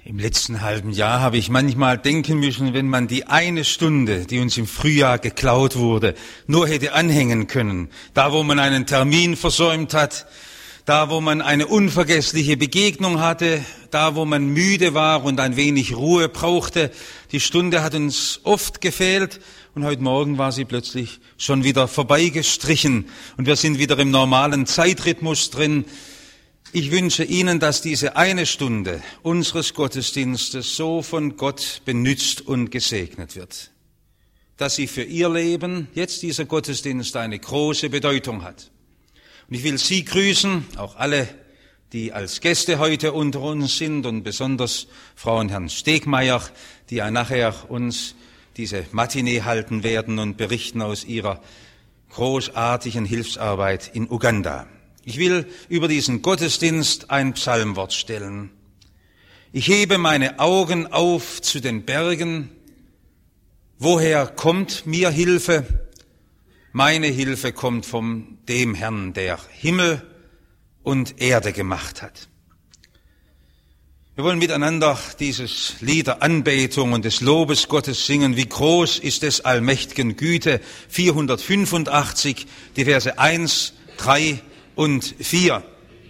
Im letzten halben Jahr habe ich manchmal denken müssen, wenn man die eine Stunde, die uns im Frühjahr geklaut wurde, nur hätte anhängen können, da wo man einen Termin versäumt hat, da wo man eine unvergessliche Begegnung hatte, da wo man müde war und ein wenig Ruhe brauchte. Die Stunde hat uns oft gefehlt und heute Morgen war sie plötzlich schon wieder vorbeigestrichen und wir sind wieder im normalen Zeitrhythmus drin. Ich wünsche Ihnen, dass diese eine Stunde unseres Gottesdienstes so von Gott benützt und gesegnet wird, dass sie für Ihr Leben, jetzt dieser Gottesdienst, eine große Bedeutung hat. Und ich will Sie grüßen, auch alle, die als Gäste heute unter uns sind und besonders Frau und Herrn Stegmeier, die ja nachher uns diese Matinee halten werden und berichten aus ihrer großartigen Hilfsarbeit in Uganda. Ich will über diesen Gottesdienst ein Psalmwort stellen. Ich hebe meine Augen auf zu den Bergen. Woher kommt mir Hilfe? Meine Hilfe kommt von dem Herrn, der Himmel und Erde gemacht hat. Wir wollen miteinander dieses Lied der Anbetung und des Lobes Gottes singen. Wie groß ist des allmächtigen Güte? 485, die Verse 1, 3 und 4.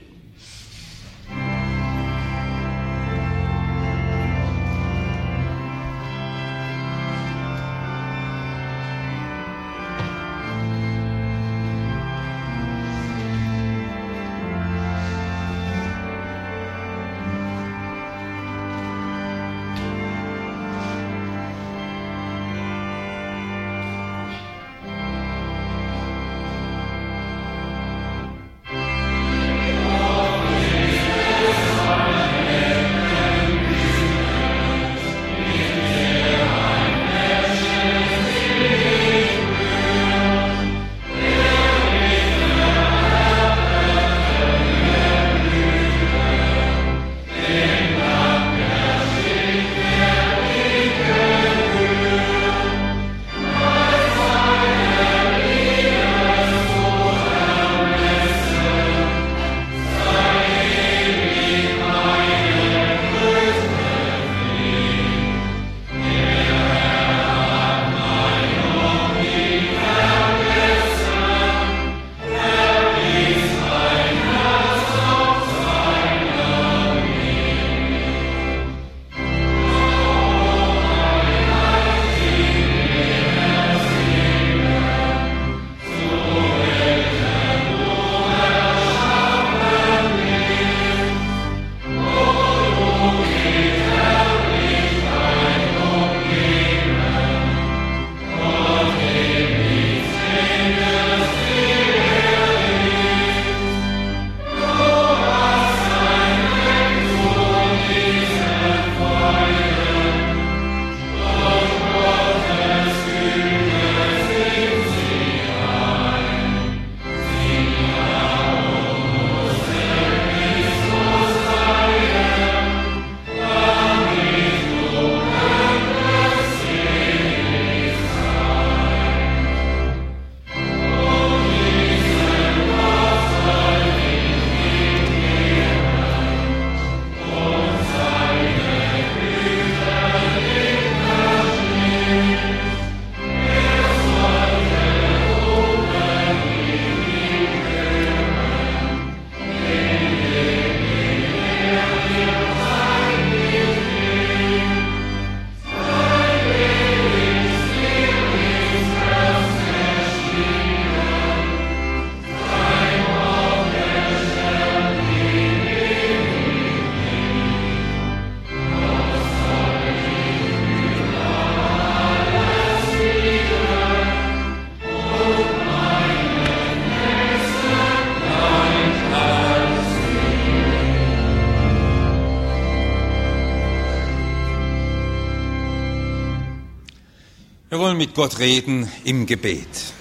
Wir wollen mit Gott reden im Gebet.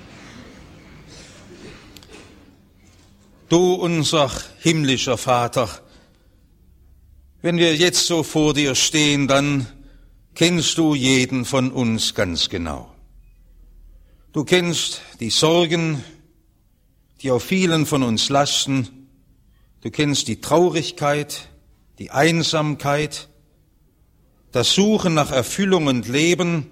Du, unser himmlischer Vater, wenn wir jetzt so vor dir stehen, dann kennst du jeden von uns ganz genau. Du kennst die Sorgen, die auf vielen von uns lasten. Du kennst die Traurigkeit, die Einsamkeit, das Suchen nach Erfüllung und Leben.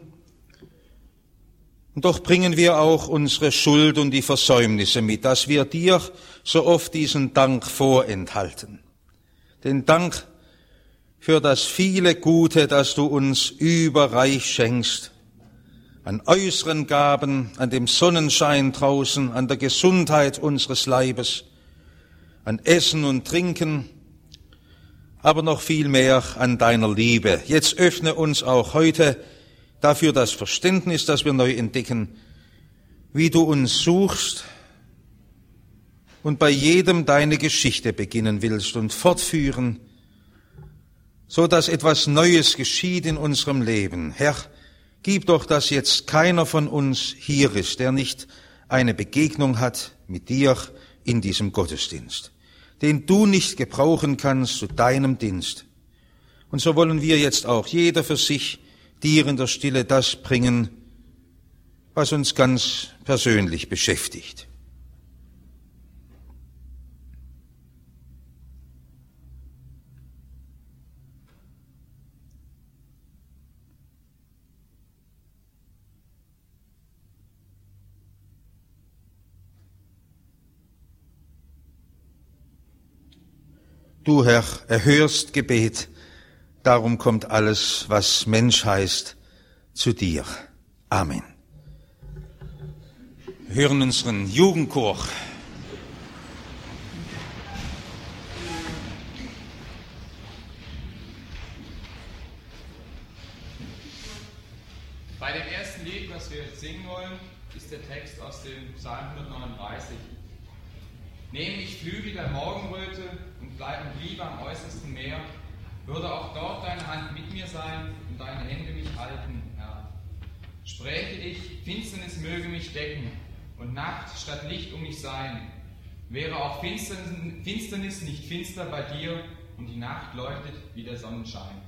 Und doch bringen wir auch unsere Schuld und die Versäumnisse mit, dass wir dir so oft diesen Dank vorenthalten. Den Dank für das viele Gute, das du uns überreich schenkst, an äußeren Gaben, an dem Sonnenschein draußen, an der Gesundheit unseres Leibes, an Essen und Trinken, aber noch viel mehr an deiner Liebe. Jetzt öffne uns auch heute dafür das Verständnis, dass wir neu entdecken, wie du uns suchst und bei jedem deine Geschichte beginnen willst und fortführen, so dass etwas Neues geschieht in unserem Leben. Herr, gib doch, dass jetzt keiner von uns hier ist, der nicht eine Begegnung hat mit dir in diesem Gottesdienst, den du nicht gebrauchen kannst zu deinem Dienst. Und so wollen wir jetzt auch jeder für sich dir in der Stille das bringen, was uns ganz persönlich beschäftigt. Du, Herr, erhörst Gebet, darum kommt alles, was Mensch heißt, zu dir. Amen. Wir hören unseren Jugendchor. Bei dem ersten Lied, was wir singen wollen, ist der Text aus dem Psalm 139. Nehme ich Flügel der Morgenröte und bliebe am äußersten Meer, würde auch dort deine Hand mit mir sein und deine Hände mich halten, Herr. Spräche ich, Finsternis möge mich decken und Nacht statt Licht um mich sein, wäre auch Finsternis nicht finster bei dir und die Nacht leuchtet wie der Sonnenschein.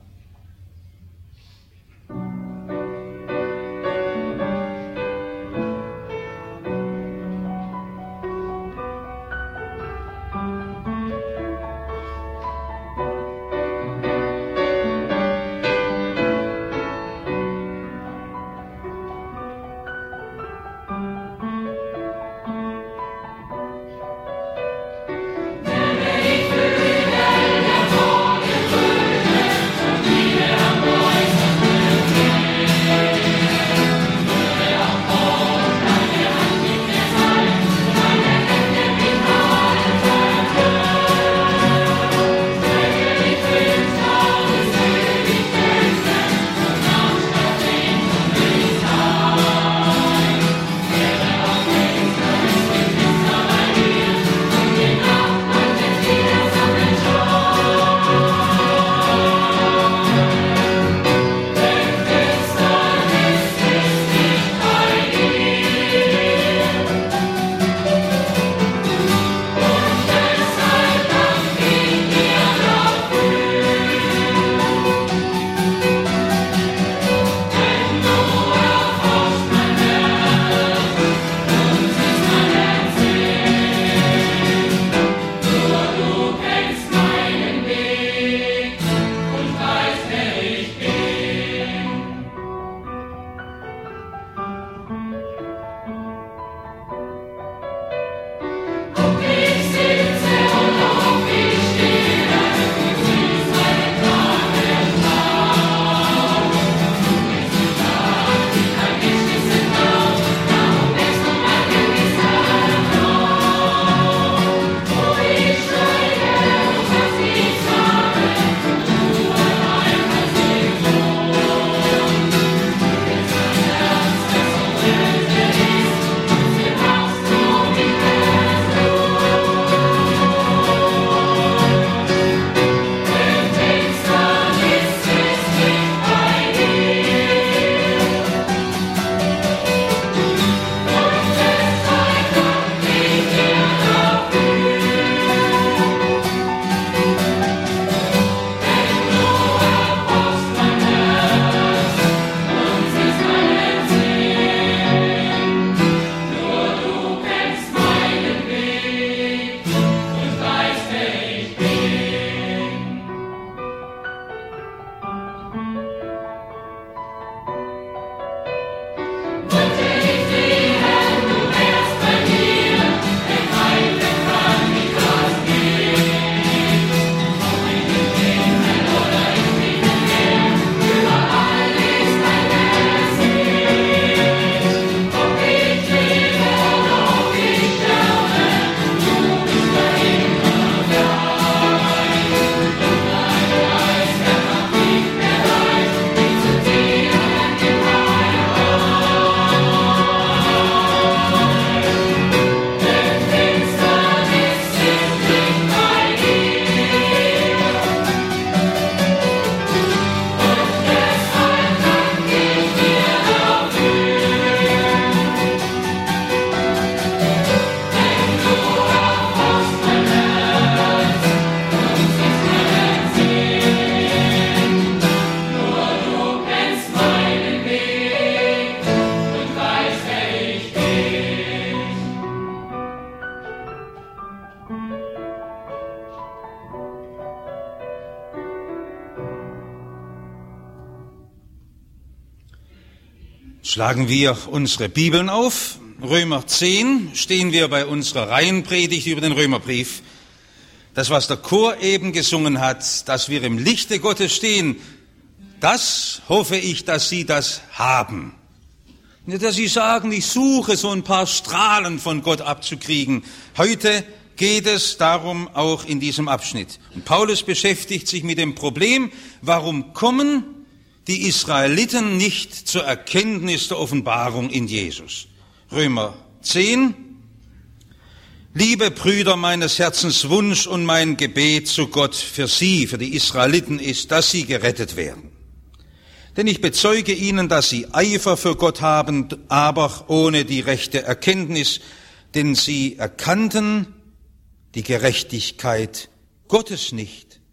Schlagen wir unsere Bibeln auf. Römer 10 stehen wir bei unserer Reihenpredigt über den Römerbrief. Das, was der Chor eben gesungen hat, dass wir im Lichte Gottes stehen, das hoffe ich, dass Sie das haben. Nicht, dass Sie sagen, ich suche so ein paar Strahlen von Gott abzukriegen. Heute geht es darum auch in diesem Abschnitt. Und Paulus beschäftigt sich mit dem Problem, warum kommen die Israeliten nicht zur Erkenntnis der Offenbarung in Jesus. Römer 10. Liebe Brüder, meines Herzens Wunsch und mein Gebet zu Gott für Sie, für die Israeliten ist, dass sie gerettet werden. Denn ich bezeuge ihnen, dass sie Eifer für Gott haben, aber ohne die rechte Erkenntnis, denn sie erkannten die Gerechtigkeit Gottes nicht.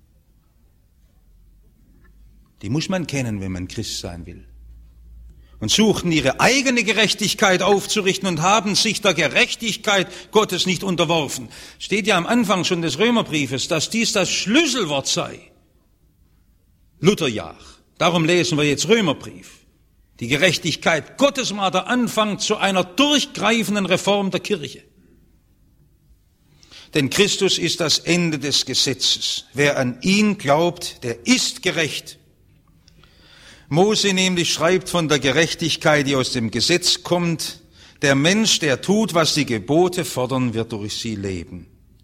Die muss man kennen, wenn man Christ sein will. Und suchten ihre eigene Gerechtigkeit aufzurichten und haben sich der Gerechtigkeit Gottes nicht unterworfen. Steht ja am Anfang schon des Römerbriefes, dass dies das Schlüsselwort sei. Lutherjahr. Darum lesen wir jetzt Römerbrief. Die Gerechtigkeit Gottes war der Anfang zu einer durchgreifenden Reform der Kirche. Denn Christus ist das Ende des Gesetzes. Wer an ihn glaubt, der ist gerecht. Mose nämlich schreibt von der Gerechtigkeit, die aus dem Gesetz kommt. Der Mensch, der tut, was die Gebote fordern, wird durch sie leben.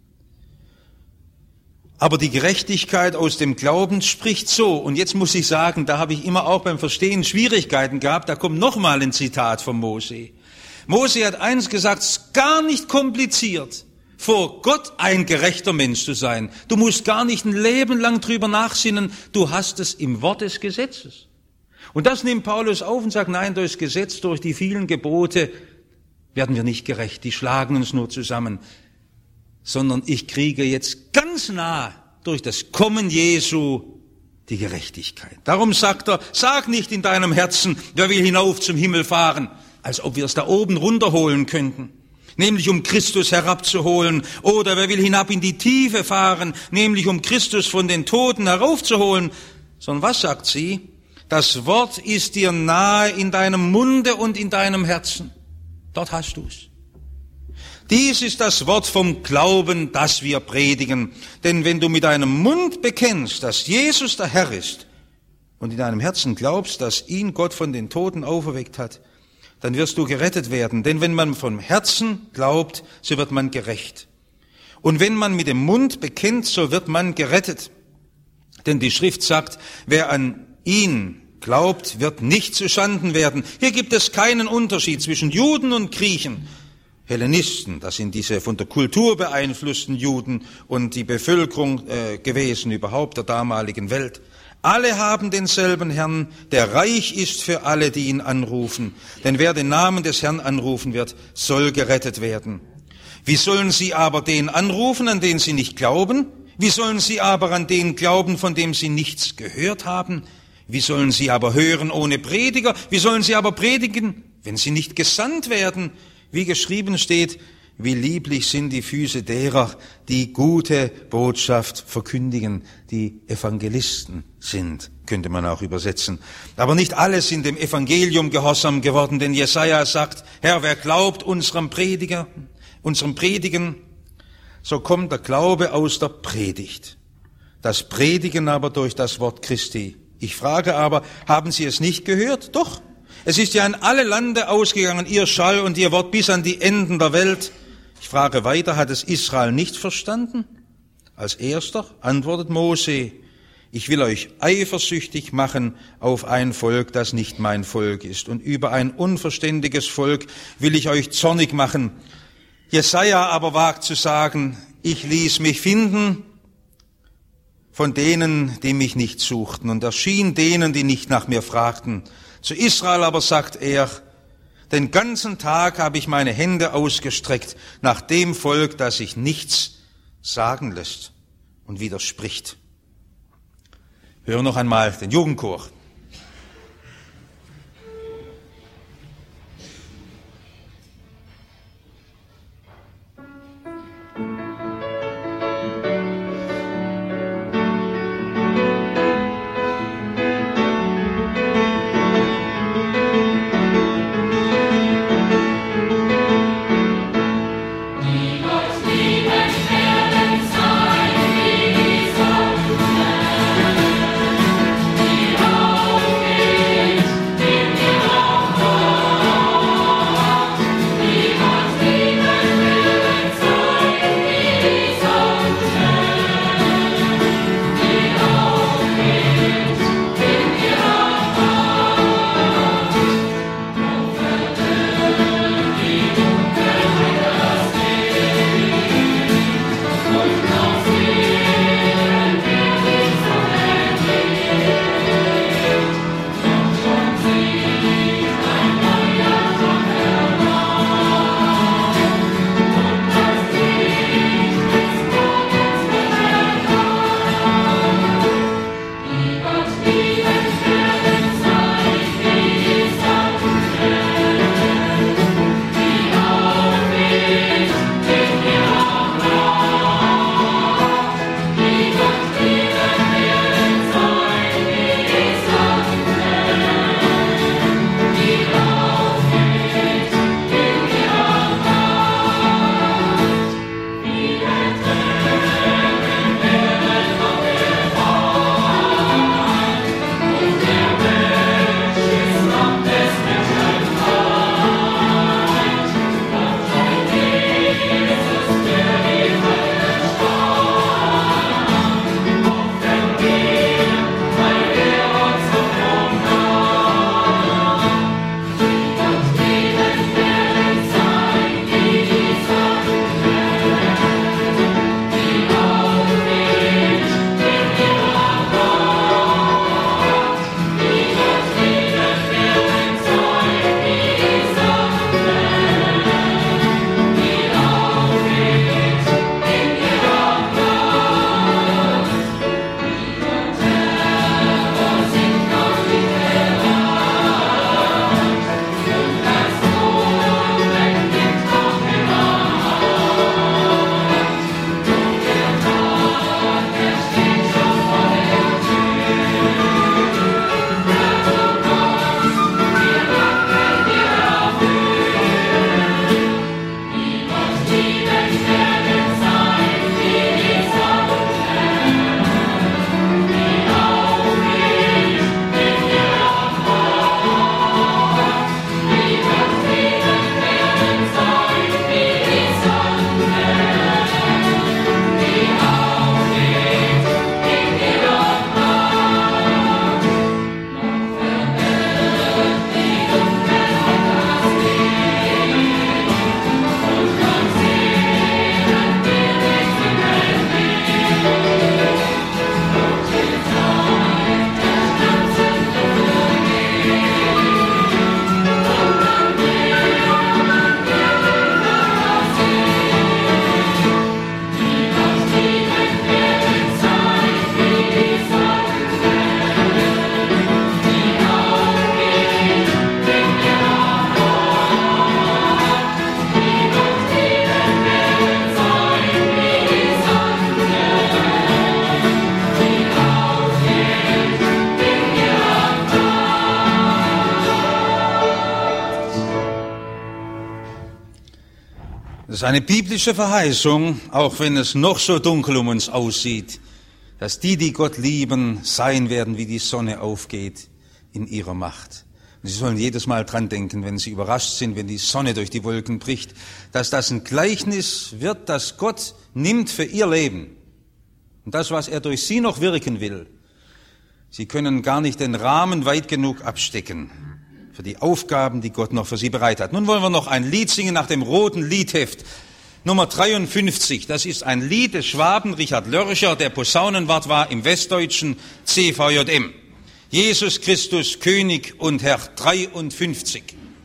Aber die Gerechtigkeit aus dem Glauben spricht so. Und jetzt muss ich sagen, da habe ich immer auch beim Verstehen Schwierigkeiten gehabt. Da kommt nochmal ein Zitat von Mose. Mose hat eins gesagt, es ist gar nicht kompliziert, vor Gott ein gerechter Mensch zu sein. Du musst gar nicht ein Leben lang drüber nachsinnen. Du hast es im Wort des Gesetzes. Und das nimmt Paulus auf und sagt, nein, durchs Gesetz, durch die vielen Gebote werden wir nicht gerecht. Die schlagen uns nur zusammen. Sondern ich kriege jetzt ganz nah durch das Kommen Jesu die Gerechtigkeit. Darum sagt er, sag nicht in deinem Herzen, wer will hinauf zum Himmel fahren, als ob wir es da oben runterholen könnten, nämlich um Christus herabzuholen, oder wer will hinab in die Tiefe fahren, nämlich um Christus von den Toten heraufzuholen, sondern was sagt sie? Das Wort ist dir nahe in deinem Munde und in deinem Herzen. Dort hast du's. Dies ist das Wort vom Glauben, das wir predigen. Denn wenn du mit deinem Mund bekennst, dass Jesus der Herr ist, und in deinem Herzen glaubst, dass ihn Gott von den Toten auferweckt hat, dann wirst du gerettet werden. Denn wenn man vom Herzen glaubt, so wird man gerecht. Und wenn man mit dem Mund bekennt, so wird man gerettet. Denn die Schrift sagt, wer an ihn glaubt, wird nicht zuschanden werden. Hier gibt es keinen Unterschied zwischen Juden und Griechen. Hellenisten, das sind diese von der Kultur beeinflussten Juden und die Bevölkerung gewesen überhaupt der damaligen Welt. Alle haben denselben Herrn, der reich ist für alle, die ihn anrufen. Denn wer den Namen des Herrn anrufen wird, soll gerettet werden. Wie sollen sie aber den anrufen, an den sie nicht glauben? Wie sollen sie aber an den glauben, von dem sie nichts gehört haben? Wie sollen sie aber hören ohne Prediger? Wie sollen sie aber predigen, wenn sie nicht gesandt werden? Wie geschrieben steht, wie lieblich sind die Füße derer, die gute Botschaft verkündigen, die Evangelisten sind, könnte man auch übersetzen. Aber nicht alle sind dem Evangelium gehorsam geworden, denn Jesaja sagt, Herr, wer glaubt unserem Predigen, so kommt der Glaube aus der Predigt. Das Predigen aber durch das Wort Christi. Ich frage aber, haben Sie es nicht gehört? Doch. Es ist ja in alle Lande ausgegangen, ihr Schall und ihr Wort bis an die Enden der Welt. Ich frage weiter, hat es Israel nicht verstanden? Als erster antwortet Mose, ich will euch eifersüchtig machen auf ein Volk, das nicht mein Volk ist. Und über ein unverständiges Volk will ich euch zornig machen. Jesaja aber wagt zu sagen, ich ließ mich finden von denen, die mich nicht suchten und erschien denen, die nicht nach mir fragten. Zu Israel aber sagt er, den ganzen Tag habe ich meine Hände ausgestreckt nach dem Volk, das sich nichts sagen lässt und widerspricht. Hören noch einmal den Jugendchor. Das ist eine biblische Verheißung, auch wenn es noch so dunkel um uns aussieht, dass die Gott lieben, sein werden, wie die Sonne aufgeht in ihrer Macht. Und Sie sollen jedes Mal dran denken, wenn Sie überrascht sind, wenn die Sonne durch die Wolken bricht, dass das ein Gleichnis wird, das Gott nimmt für Ihr Leben. Und das, was er durch Sie noch wirken will. Sie können gar nicht den Rahmen weit genug abstecken für die Aufgaben, die Gott noch für Sie bereit hat. Nun wollen wir noch ein Lied singen nach dem roten Liedheft. Nummer 53, das ist ein Lied des Schwaben Richard Lörcher, der Posaunenwart war im westdeutschen CVJM. Jesus Christus, König und Herr, 53.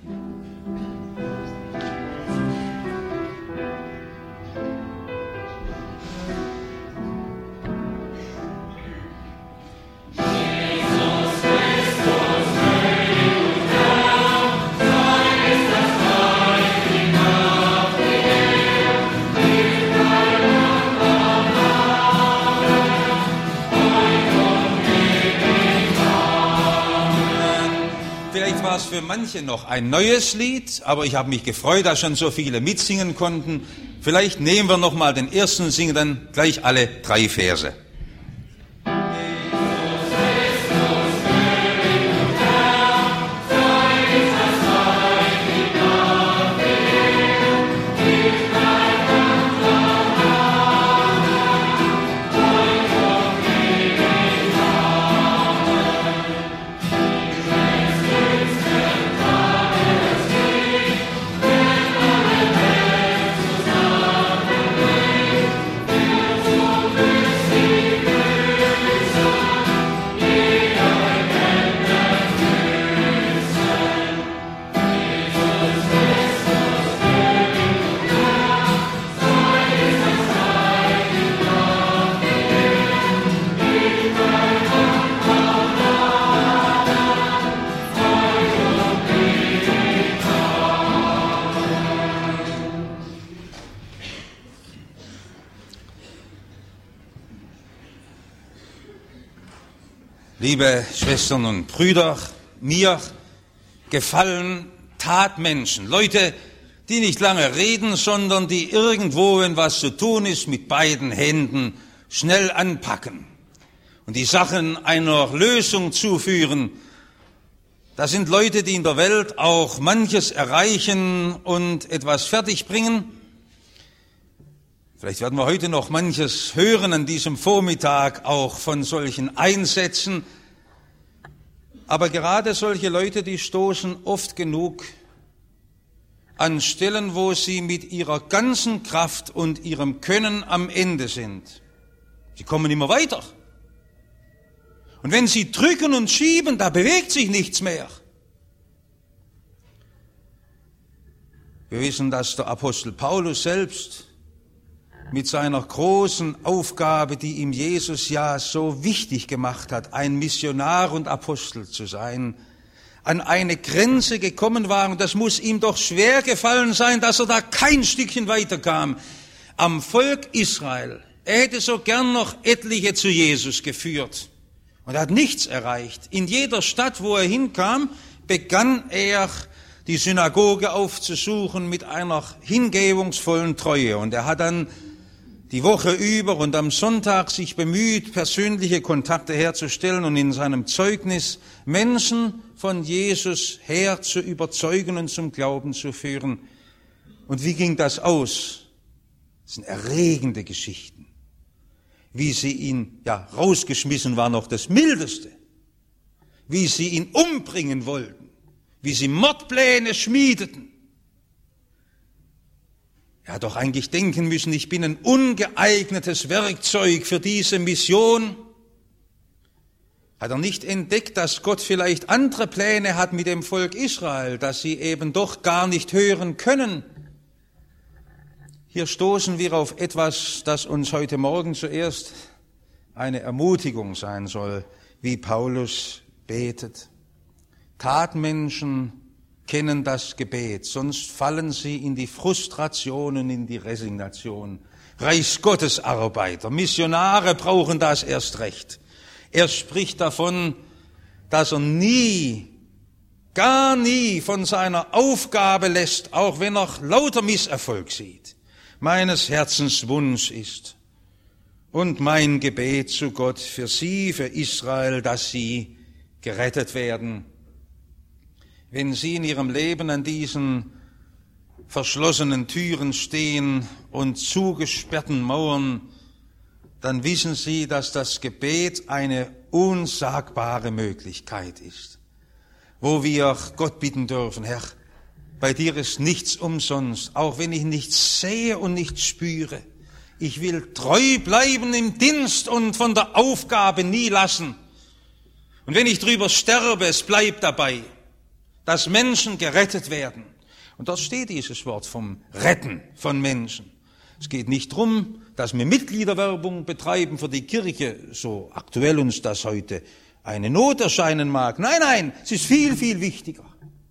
Für manche noch ein neues Lied, aber ich habe mich gefreut, dass schon so viele mitsingen konnten. Vielleicht nehmen wir noch mal den ersten und singen dann gleich alle 3 Verse. Liebe Schwestern und Brüder, mir gefallen Tatmenschen, Leute, die nicht lange reden, sondern die irgendwo, wenn was zu tun ist, mit beiden Händen schnell anpacken und die Sachen einer Lösung zuführen. Das sind Leute, die in der Welt auch manches erreichen und etwas fertigbringen. Vielleicht werden wir heute noch manches hören an diesem Vormittag, auch von solchen Einsätzen. Aber gerade solche Leute, die stoßen oft genug an Stellen, wo sie mit ihrer ganzen Kraft und ihrem Können am Ende sind. Sie kommen immer weiter. Und wenn sie drücken und schieben, da bewegt sich nichts mehr. Wir wissen, dass der Apostel Paulus selbst mit seiner großen Aufgabe, die ihm Jesus ja so wichtig gemacht hat, ein Missionar und Apostel zu sein, an eine Grenze gekommen war. Und das muss ihm doch schwer gefallen sein, dass er da kein Stückchen weiterkam am Volk Israel. Er hätte so gern noch etliche zu Jesus geführt und er hat nichts erreicht. In jeder Stadt, wo er hinkam, begann er die Synagoge aufzusuchen mit einer hingebungsvollen Treue. Und er hat dann die Woche über und am Sonntag sich bemüht, persönliche Kontakte herzustellen und in seinem Zeugnis Menschen von Jesus her zu überzeugen und zum Glauben zu führen. Und wie ging das aus? Das sind erregende Geschichten. Wie sie ihn, rausgeschmissen war noch das Mildeste. Wie sie ihn umbringen wollten. Wie sie Mordpläne schmiedeten. Er hat doch eigentlich denken müssen, ich bin ein ungeeignetes Werkzeug für diese Mission. Hat er nicht entdeckt, dass Gott vielleicht andere Pläne hat mit dem Volk Israel, dass sie eben doch gar nicht hören können? Hier stoßen wir auf etwas, das uns heute Morgen zuerst eine Ermutigung sein soll, wie Paulus betet. Tatmenschen kennen das Gebet, sonst fallen sie in die Frustration und in die Resignation. Reichsgottesarbeiter, Missionare brauchen das erst recht. Er spricht davon, dass er gar nie von seiner Aufgabe lässt, auch wenn er lauter Misserfolg sieht. meines Herzens Wunsch ist und mein Gebet zu Gott für sie, für Israel, dass sie gerettet werden. Wenn sie in ihrem Leben an diesen verschlossenen Türen stehen und zugesperrten Mauern, dann wissen sie, dass das Gebet eine unsagbare Möglichkeit ist, wo wir Gott bitten dürfen: Herr, bei dir ist nichts umsonst, auch wenn ich nichts sehe und nichts spüre. Ich will treu bleiben im Dienst und von der Aufgabe nie lassen. Und wenn ich drüber sterbe, es bleibt dabei, dass Menschen gerettet werden. Und dort steht dieses Wort vom Retten von Menschen. Es geht nicht darum, dass wir Mitgliederwerbung betreiben für die Kirche, so aktuell uns das heute eine Not erscheinen mag. Nein, nein, es ist viel, viel wichtiger.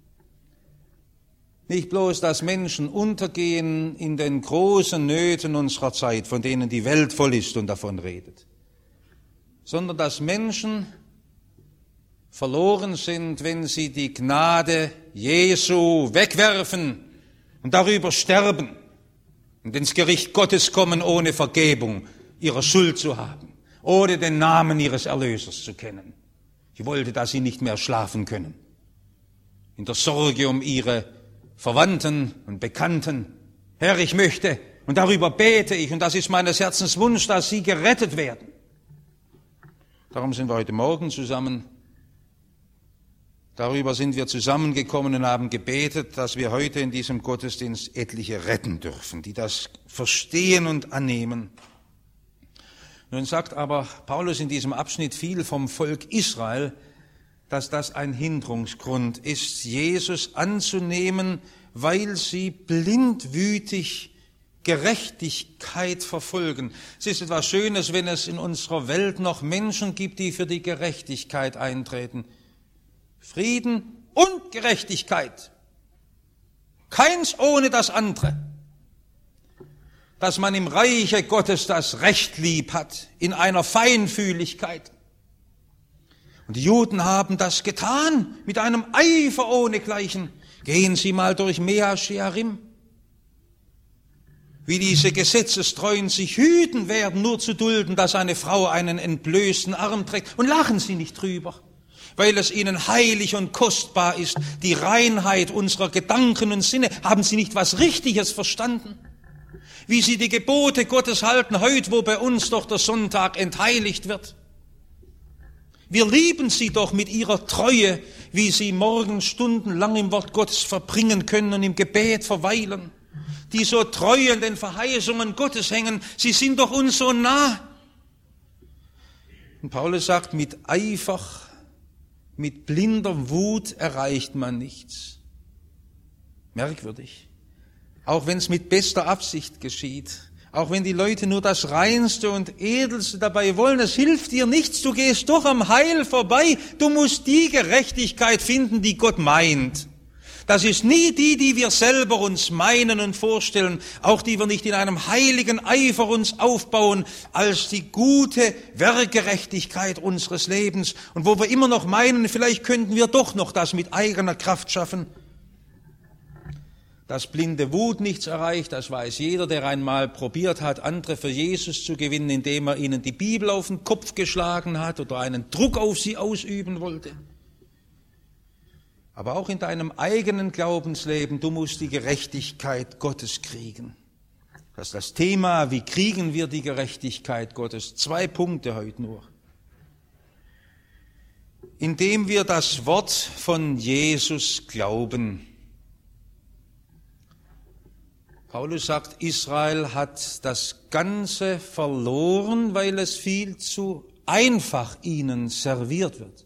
Nicht bloß, dass Menschen untergehen in den großen Nöten unserer Zeit, von denen die Welt voll ist und davon redet, sondern dass Menschen verloren sind, wenn sie die Gnade Jesu wegwerfen und darüber sterben und ins Gericht Gottes kommen, ohne Vergebung ihrer Schuld zu haben, ohne den Namen ihres Erlösers zu kennen. Ich wollte, dass sie nicht mehr schlafen können, in der Sorge um ihre Verwandten und Bekannten. Herr, ich möchte, und darüber bete ich, und das ist meines Herzens Wunsch, dass sie gerettet werden. Darum sind wir heute Morgen zusammen. Darüber sind wir zusammengekommen und haben gebetet, dass wir heute in diesem Gottesdienst etliche retten dürfen, die das verstehen und annehmen. Nun sagt aber Paulus in diesem Abschnitt viel vom Volk Israel, dass das ein Hinderungsgrund ist, Jesus anzunehmen, weil sie blindwütig Gerechtigkeit verfolgen. Es ist etwas Schönes, wenn es in unserer Welt noch Menschen gibt, die für die Gerechtigkeit eintreten. Frieden und Gerechtigkeit. Keins ohne das andere. Dass man im Reiche Gottes das Recht lieb hat, in einer Feinfühligkeit. Und die Juden haben das getan, mit einem Eifer ohnegleichen. Gehen Sie mal durch Mea Shearim. Wie diese Gesetzestreuen sich hüten werden, nur zu dulden, dass eine Frau einen entblößten Arm trägt. Und lachen Sie nicht drüber, weil es Ihnen heilig und kostbar ist. Die Reinheit unserer Gedanken und Sinne. Haben Sie nicht was Richtiges verstanden? Wie Sie die Gebote Gottes halten, heute, wo bei uns doch der Sonntag entheiligt wird. Wir lieben Sie doch mit Ihrer Treue, wie Sie morgen stundenlang im Wort Gottes verbringen können und im Gebet verweilen. Die so treu an den Verheißungen Gottes hängen, Sie sind doch uns so nah. Und Paulus sagt, mit Eifer, mit blinder Wut erreicht man nichts. Merkwürdig. Auch wenn es mit bester Absicht geschieht. Auch wenn die Leute nur das Reinste und Edelste dabei wollen, es hilft dir nichts, du gehst doch am Heil vorbei. Du musst die Gerechtigkeit finden, die Gott meint. Das ist nie die wir selber uns meinen und vorstellen, auch die wir nicht in einem heiligen Eifer uns aufbauen, als die gute Werkgerechtigkeit unseres Lebens. Und wo wir immer noch meinen, vielleicht könnten wir doch noch das mit eigener Kraft schaffen. Dass blinde Wut nichts erreicht, das weiß jeder, der einmal probiert hat, andere für Jesus zu gewinnen, indem er ihnen die Bibel auf den Kopf geschlagen hat oder einen Druck auf sie ausüben wollte. Aber auch in deinem eigenen Glaubensleben, du musst die Gerechtigkeit Gottes kriegen. Das ist das Thema, wie kriegen wir die Gerechtigkeit Gottes? 2 Punkte heute nur. Indem wir das Wort von Jesus glauben. Paulus sagt, Israel hat das Ganze verloren, weil es viel zu einfach ihnen serviert wird.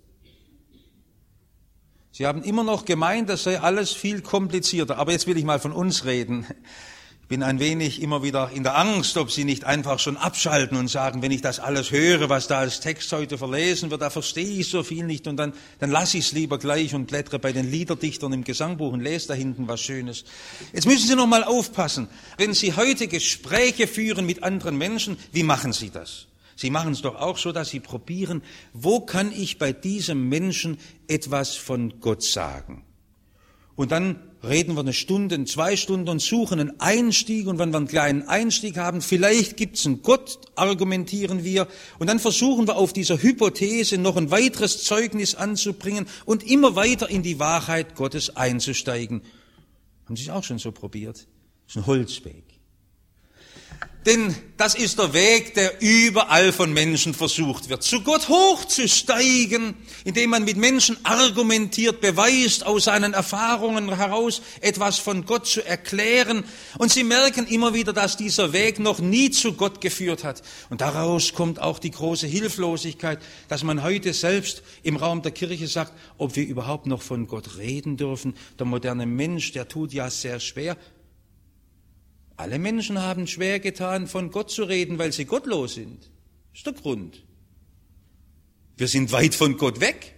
Sie haben immer noch gemeint, das sei alles viel komplizierter. Aber jetzt will ich mal von uns reden. Ich bin ein wenig immer wieder in der Angst, ob Sie nicht einfach schon abschalten und sagen, wenn ich das alles höre, was da als Text heute verlesen wird, da verstehe ich so viel nicht und dann lasse ich es lieber gleich und blättere bei den Liederdichtern im Gesangbuch und lese da hinten was Schönes. Jetzt müssen Sie noch mal aufpassen. Wenn Sie heute Gespräche führen mit anderen Menschen, wie machen Sie das? Sie machen es doch auch so, dass Sie probieren, wo kann ich bei diesem Menschen etwas von Gott sagen? Und dann reden wir eine Stunde, 2 Stunden und suchen einen Einstieg. Und wenn wir einen kleinen Einstieg haben, vielleicht gibt's einen Gott, argumentieren wir. Und dann versuchen wir auf dieser Hypothese noch ein weiteres Zeugnis anzubringen und immer weiter in die Wahrheit Gottes einzusteigen. Haben Sie es auch schon so probiert? Das ist ein Holzweg. Denn das ist der Weg, der überall von Menschen versucht wird, zu Gott hochzusteigen, indem man mit Menschen argumentiert, beweist, aus seinen Erfahrungen heraus etwas von Gott zu erklären. Und sie merken immer wieder, dass dieser Weg noch nie zu Gott geführt hat. Und daraus kommt auch die große Hilflosigkeit, dass man heute selbst im Raum der Kirche sagt, ob wir überhaupt noch von Gott reden dürfen. Der moderne Mensch, der tut ja sehr schwer. Alle Menschen haben schwer getan, von Gott zu reden, weil sie gottlos sind. Das ist der Grund. Wir sind weit von Gott weg.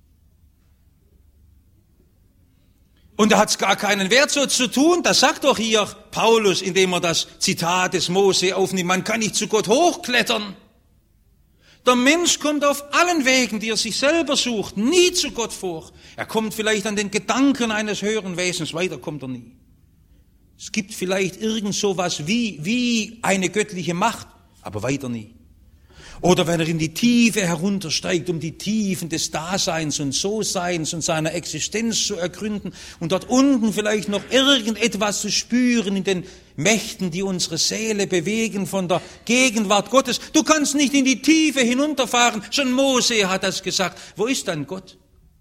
Und da hat es gar keinen Wert, so zu tun. Das sagt doch hier Paulus, indem er das Zitat des Mose aufnimmt. Man kann nicht zu Gott hochklettern. Der Mensch kommt auf allen Wegen, die er sich selber sucht, nie zu Gott vor. Er kommt vielleicht an den Gedanken eines höheren Wesens, weiter kommt er nie. Es gibt vielleicht irgend sowas wie eine göttliche Macht, aber weiter nie. Oder wenn er in die Tiefe heruntersteigt, um die Tiefen des Daseins und So-Seins und seiner Existenz zu ergründen und dort unten vielleicht noch irgendetwas zu spüren in den Mächten, die unsere Seele bewegen von der Gegenwart Gottes. Du kannst nicht in die Tiefe hinunterfahren. Schon Mose hat das gesagt. Wo ist dann Gott?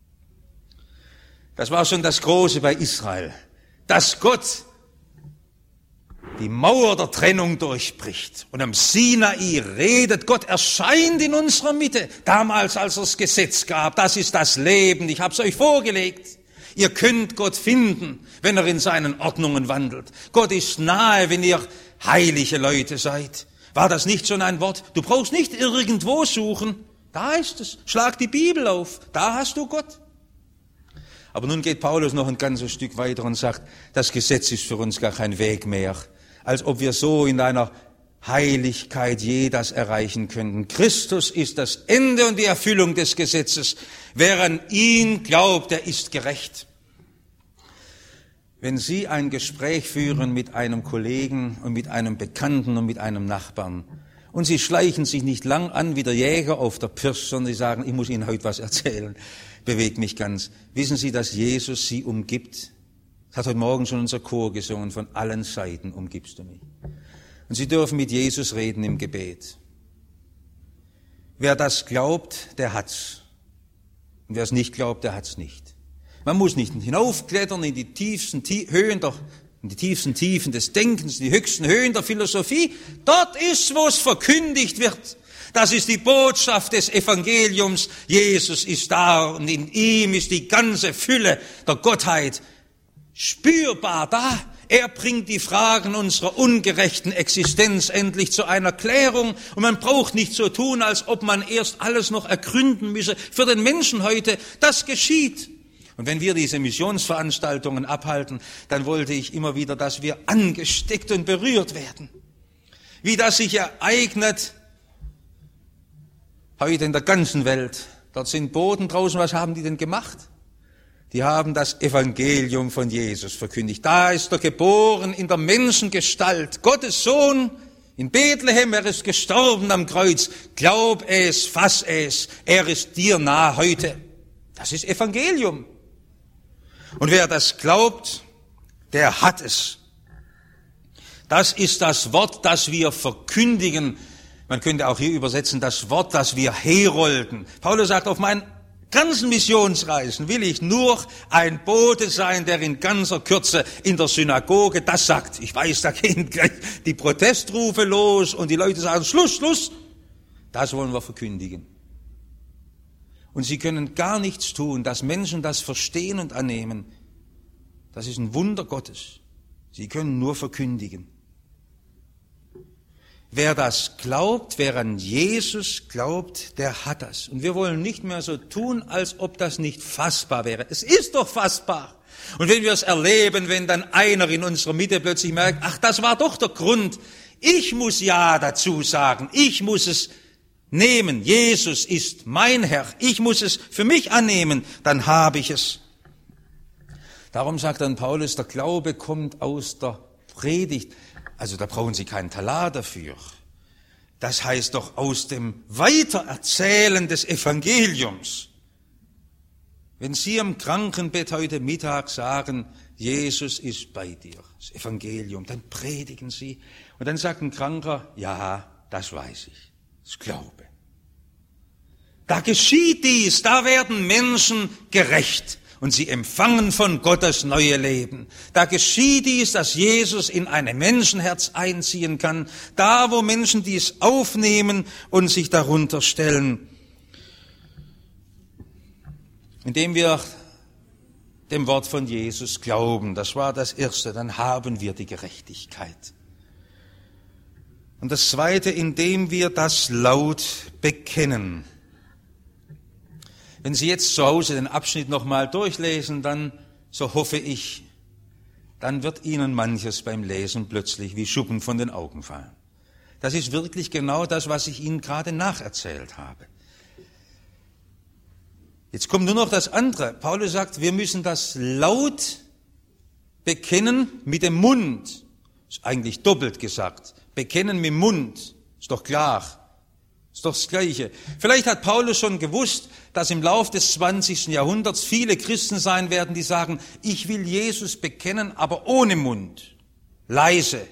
Das war schon das Große bei Israel. Dass Gott die Mauer der Trennung durchbricht. Und am Sinai redet Gott, erscheint in unserer Mitte. Damals, als er das Gesetz gab, das ist das Leben, ich habe es euch vorgelegt. Ihr könnt Gott finden, wenn er in seinen Ordnungen wandelt. Gott ist nahe, wenn ihr heilige Leute seid. War das nicht schon ein Wort? Du brauchst nicht irgendwo suchen. Da ist es. Schlag die Bibel auf. Da hast du Gott. Aber nun geht Paulus noch ein ganzes Stück weiter und sagt, das Gesetz ist für uns gar kein Weg mehr. Als ob wir so in einer Heiligkeit je das erreichen könnten. Christus ist das Ende und die Erfüllung des Gesetzes. Wer an ihn glaubt, der ist gerecht. Wenn Sie ein Gespräch führen mit einem Kollegen und mit einem Bekannten und mit einem Nachbarn und Sie schleichen sich nicht lang an wie der Jäger auf der Pirsch, sondern Sie sagen, ich muss Ihnen heute was erzählen, bewegt mich ganz. Wissen Sie, dass Jesus Sie umgibt? Das hat heute Morgen schon unser Chor gesungen, von allen Seiten umgibst du mich. Und Sie dürfen mit Jesus reden im Gebet. Wer das glaubt, der hat's. Und wer es nicht glaubt, der hat's nicht. Man muss nicht hinaufklettern in die tiefsten Höhen in die tiefsten Tiefen des Denkens, in die höchsten Höhen der Philosophie. Dort ist, wo es verkündigt wird. Das ist die Botschaft des Evangeliums. Jesus ist da und in ihm ist die ganze Fülle der Gottheit spürbar da. Er bringt die Fragen unserer ungerechten Existenz endlich zu einer Klärung. Und man braucht nicht so tun, als ob man erst alles noch ergründen müsse. Für den Menschen heute, das geschieht. Und wenn wir diese Missionsveranstaltungen abhalten, dann wollte ich immer wieder, dass wir angesteckt und berührt werden. Wie das sich ereignet heute in der ganzen Welt. Dort sind Boten draußen. Was haben die denn gemacht? Die haben das Evangelium von Jesus verkündigt. Da ist er geboren in der Menschengestalt, Gottes Sohn in Bethlehem. Er ist gestorben am Kreuz. Glaub es, fass es. Er ist dir nah heute. Das ist Evangelium. Und wer das glaubt, der hat es. Das ist das Wort, das wir verkündigen. Man könnte auch hier übersetzen, das Wort, das wir herolden. Paulus sagt, auf meinen ganzen Missionsreisen will ich nur ein Bote sein, der in ganzer Kürze in der Synagoge das sagt. Ich weiß, da gehen gleich die Protestrufe los und die Leute sagen, Schluss, Schluss. Das wollen wir verkündigen. Und sie können gar nichts tun, dass Menschen das verstehen und annehmen. Das ist ein Wunder Gottes. Sie können nur verkündigen. Wer das glaubt, wer an Jesus glaubt, der hat das. Und wir wollen nicht mehr so tun, als ob das nicht fassbar wäre. Es ist doch fassbar. Und wenn wir es erleben, wenn dann einer in unserer Mitte plötzlich merkt, ach, das war doch der Grund. Ich muss Ja dazu sagen. Ich muss es nehmen. Jesus ist mein Herr. Ich muss es für mich annehmen. Dann habe ich es. Darum sagt dann Paulus, der Glaube kommt aus der Predigt. Also da brauchen Sie keinen Talar dafür. Das heißt doch aus dem Weitererzählen des Evangeliums. Wenn Sie am Krankenbett heute Mittag sagen, Jesus ist bei dir, das Evangelium, dann predigen Sie. Und dann sagt ein Kranker, ja, das weiß ich, das Glaube. Da geschieht dies, da werden Menschen gerecht und sie empfangen von Gott das neue Leben. Da geschieht dies, dass Jesus in ein Menschenherz einziehen kann, da wo Menschen dies aufnehmen und sich darunter stellen. Indem wir dem Wort von Jesus glauben, das war das Erste, dann haben wir die Gerechtigkeit. Und das Zweite, indem wir das laut bekennen. Wenn Sie jetzt zu Hause den Abschnitt nochmal durchlesen, dann, so hoffe ich, dann wird Ihnen manches beim Lesen plötzlich wie Schuppen von den Augen fallen. Das ist wirklich genau das, was ich Ihnen gerade nacherzählt habe. Jetzt kommt nur noch das andere. Paulus sagt, wir müssen das laut bekennen mit dem Mund. Ist eigentlich doppelt gesagt. Bekennen mit dem Mund. Ist doch klar. Ist doch das Gleiche. Vielleicht hat Paulus schon gewusst, dass im Lauf des 20. Jahrhunderts viele Christen sein werden, die sagen, ich will Jesus bekennen, aber ohne Mund, leise.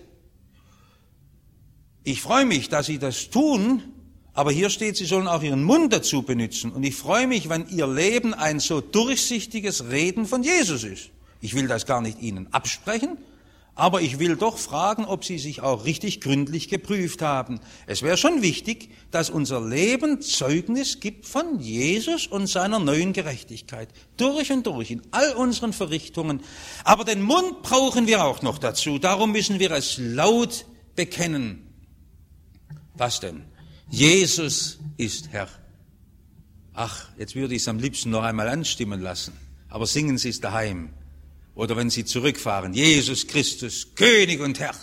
Ich freue mich, dass sie das tun, aber hier steht, sie sollen auch ihren Mund dazu benutzen. Und ich freue mich, wenn ihr Leben ein so durchsichtiges Reden von Jesus ist. Ich will das gar nicht ihnen absprechen, aber ich will doch fragen, ob sie sich auch richtig gründlich geprüft haben. Es wäre schon wichtig, dass unser Leben Zeugnis gibt von Jesus und seiner neuen Gerechtigkeit. Durch und durch, in all unseren Verrichtungen. Aber den Mund brauchen wir auch noch dazu. Darum müssen wir es laut bekennen. Was denn? Jesus ist Herr. Ach, jetzt würde ich es am liebsten noch einmal anstimmen lassen. Aber singen Sie es daheim. Oder wenn Sie zurückfahren, Jesus Christus, König und Herr.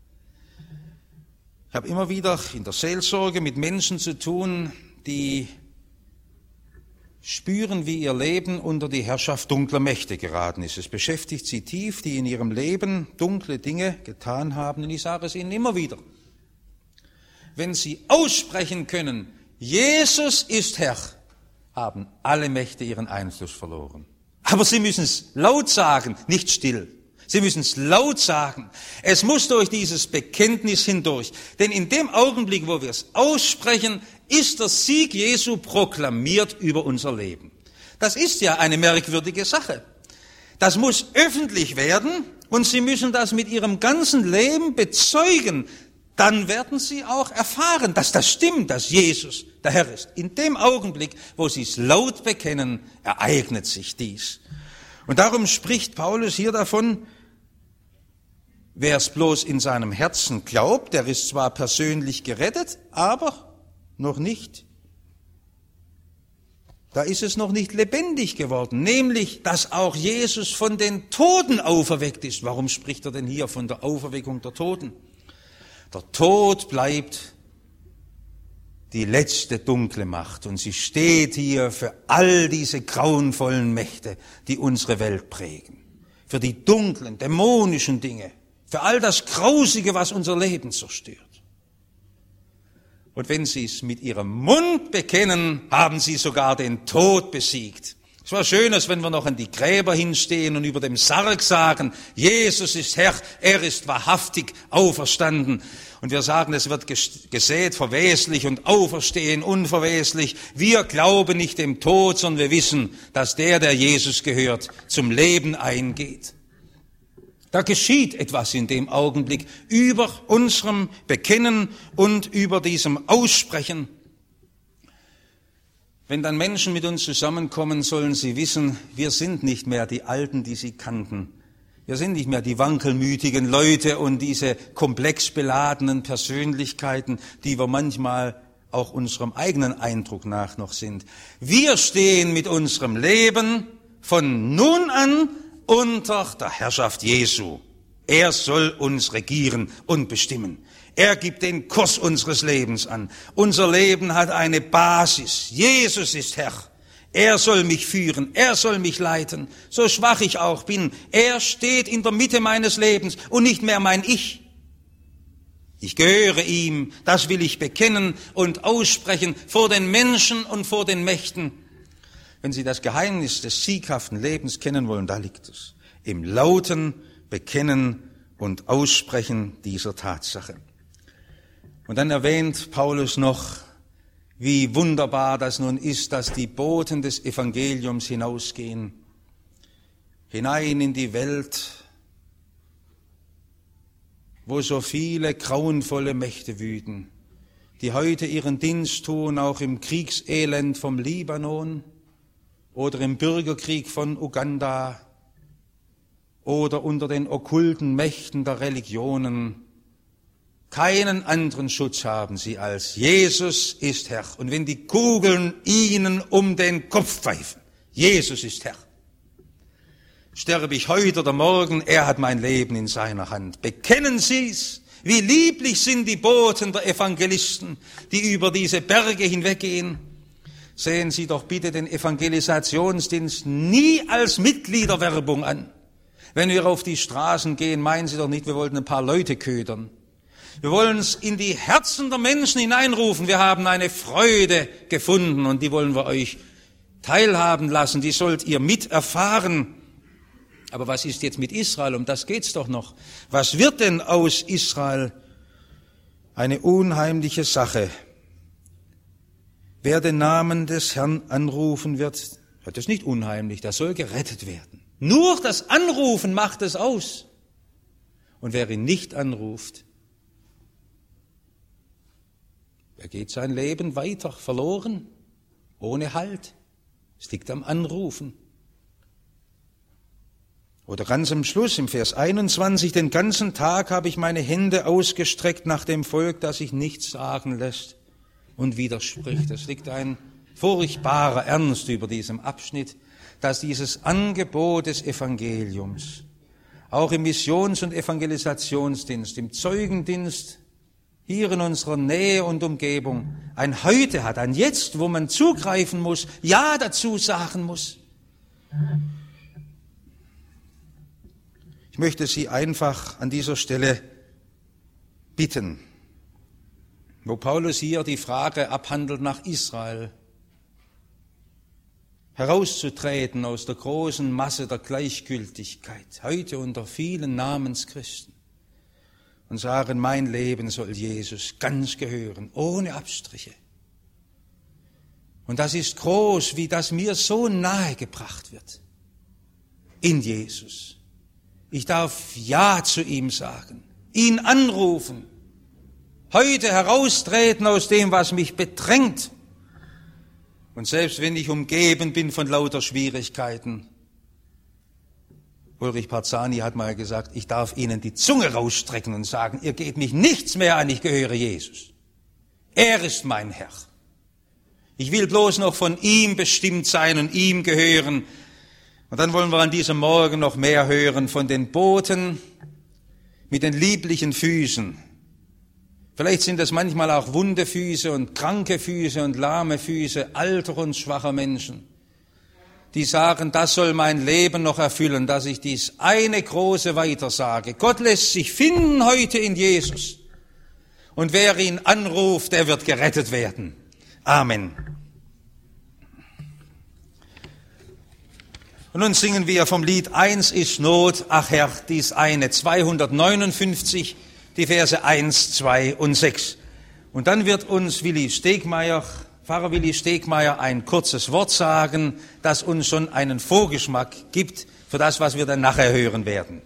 Ich habe immer wieder in der Seelsorge mit Menschen zu tun, die spüren, wie ihr Leben unter die Herrschaft dunkler Mächte geraten ist. Es beschäftigt sie tief, die in ihrem Leben dunkle Dinge getan haben. Und ich sage es ihnen immer wieder. Wenn sie aussprechen können, Jesus ist Herr, haben alle Mächte ihren Einfluss verloren. Aber sie müssen es laut sagen, nicht still. Sie müssen es laut sagen. Es muss durch dieses Bekenntnis hindurch. Denn in dem Augenblick, wo wir es aussprechen, ist der Sieg Jesu proklamiert über unser Leben. Das ist ja eine merkwürdige Sache. Das muss öffentlich werden und Sie müssen das mit Ihrem ganzen Leben bezeugen. Dann werden Sie auch erfahren, dass das stimmt, dass Jesus der Herr ist. In dem Augenblick, wo Sie es laut bekennen, ereignet sich dies. Und darum spricht Paulus hier davon, wer es bloß in seinem Herzen glaubt, der ist zwar persönlich gerettet, aber noch nicht. Da ist es noch nicht lebendig geworden, nämlich, dass auch Jesus von den Toten auferweckt ist. Warum spricht er denn hier von der Auferweckung der Toten? Der Tod bleibt die letzte dunkle Macht und sie steht hier für all diese grauenvollen Mächte, die unsere Welt prägen. Für die dunklen, dämonischen Dinge, für all das Grausige, was unser Leben zerstört. Und wenn Sie es mit Ihrem Mund bekennen, haben Sie sogar den Tod besiegt. Es war schön, als wenn wir noch an die Gräber hinstehen und über dem Sarg sagen, Jesus ist Herr, er ist wahrhaftig auferstanden. Und wir sagen, es wird gesät verweslich und auferstehen unverweslich. Wir glauben nicht dem Tod, sondern wir wissen, dass der Jesus gehört, zum Leben eingeht. Da geschieht etwas in dem Augenblick über unserem Bekennen und über diesem Aussprechen. Wenn dann Menschen mit uns zusammenkommen, sollen sie wissen, wir sind nicht mehr die Alten, die sie kannten. Wir sind nicht mehr die wankelmütigen Leute und diese komplex beladenen Persönlichkeiten, die wir manchmal auch unserem eigenen Eindruck nach noch sind. Wir stehen mit unserem Leben von nun an unter der Herrschaft Jesu. Er soll uns regieren und bestimmen. Er gibt den Kurs unseres Lebens an. Unser Leben hat eine Basis. Jesus ist Herr. Er soll mich führen, er soll mich leiten, so schwach ich auch bin. Er steht in der Mitte meines Lebens und nicht mehr mein Ich. Ich gehöre ihm, das will ich bekennen und aussprechen vor den Menschen und vor den Mächten. Wenn Sie das Geheimnis des sieghaften Lebens kennen wollen, da liegt es. Im lauten Bekennen und Aussprechen dieser Tatsache. Und dann erwähnt Paulus noch, wie wunderbar das nun ist, dass die Boten des Evangeliums hinausgehen, hinein in die Welt, wo so viele grauenvolle Mächte wüten, die heute ihren Dienst tun, auch im Kriegselend vom Libanon oder im Bürgerkrieg von Uganda oder unter den okkulten Mächten der Religionen. Keinen anderen Schutz haben sie als Jesus ist Herr. Und wenn die Kugeln ihnen um den Kopf pfeifen, Jesus ist Herr. Sterbe ich heute oder morgen, er hat mein Leben in seiner Hand. Bekennen Sie's, wie lieblich sind die Boten der Evangelisten, die über diese Berge hinweggehen. Sehen Sie doch bitte den Evangelisationsdienst nie als Mitgliederwerbung an. Wenn wir auf die Straßen gehen, meinen Sie doch nicht, wir wollten ein paar Leute ködern. Wir wollen es in die Herzen der Menschen hineinrufen. Wir haben eine Freude gefunden und die wollen wir euch teilhaben lassen. Die sollt ihr miterfahren. Aber was ist jetzt mit Israel? Um das geht's doch noch. Was wird denn aus Israel? Eine unheimliche Sache. Wer den Namen des Herrn anrufen wird, das ist nicht unheimlich, der soll gerettet werden. Nur das Anrufen macht es aus. Und wer ihn nicht anruft, er geht sein Leben weiter verloren, ohne Halt. Es liegt am Anrufen. Oder ganz am Schluss im Vers 21, den ganzen Tag habe ich meine Hände ausgestreckt nach dem Volk, das sich nichts sagen lässt und widerspricht. Es liegt ein furchtbarer Ernst über diesem Abschnitt, dass dieses Angebot des Evangeliums auch im Missions- und Evangelisationsdienst, im Zeugendienst, hier in unserer Nähe und Umgebung, ein Heute hat, ein Jetzt, wo man zugreifen muss, Ja dazu sagen muss. Ich möchte Sie einfach an dieser Stelle bitten, wo Paulus hier die Frage abhandelt nach Israel, herauszutreten aus der großen Masse der Gleichgültigkeit, heute unter vielen Namenschristen, und sagen, mein Leben soll Jesus ganz gehören, ohne Abstriche. Und das ist groß, wie das mir so nahe gebracht wird, in Jesus. Ich darf Ja zu ihm sagen, ihn anrufen, heute heraustreten aus dem, was mich bedrängt. Und selbst wenn ich umgeben bin von lauter Schwierigkeiten, Ulrich Parzani hat mal gesagt, ich darf Ihnen die Zunge rausstrecken und sagen, ihr geht mich nichts mehr an, ich gehöre Jesus. Er ist mein Herr. Ich will bloß noch von ihm bestimmt sein und ihm gehören. Und dann wollen wir an diesem Morgen noch mehr hören von den Boten mit den lieblichen Füßen. Vielleicht sind es manchmal auch wunde Füße und kranke Füße und lahme Füße alter und schwacher Menschen, die sagen, das soll mein Leben noch erfüllen, dass ich dies eine große weitersage. Gott lässt sich finden heute in Jesus. Und wer ihn anruft, der wird gerettet werden. Amen. Und nun singen wir vom Lied 1 ist Not, ach Herr, dies eine, 259, die Verse 1, 2 und 6. Und dann wird uns Pfarrer Willi Stegmeier ein kurzes Wort sagen, das uns schon einen Vorgeschmack gibt für das, was wir dann nachher hören werden.